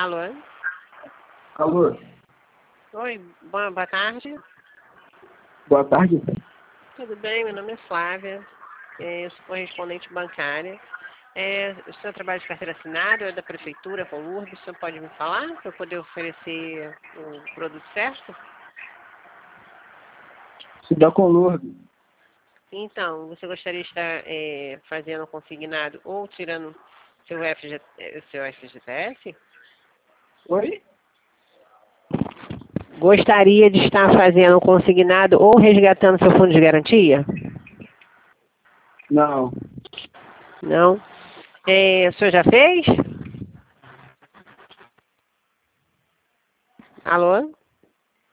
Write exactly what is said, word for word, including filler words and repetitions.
Alô? Alô? Oi, boa, boa tarde. Boa tarde. Tudo bem? Meu nome é Flávia, é, eu sou correspondente bancária. É, o senhor trabalha de carteira assinada, é da prefeitura, com o Urbis, o senhor pode me falar para eu poder oferecer o produto certo? Se dá com Lourdes. Então, você gostaria de estar é, fazendo consignado ou tirando seu, F G, eh, seu F G T S? Oi? Gostaria de estar fazendo consignado ou resgatando seu fundo de garantia? Não. Não? É, o senhor já fez? Alô?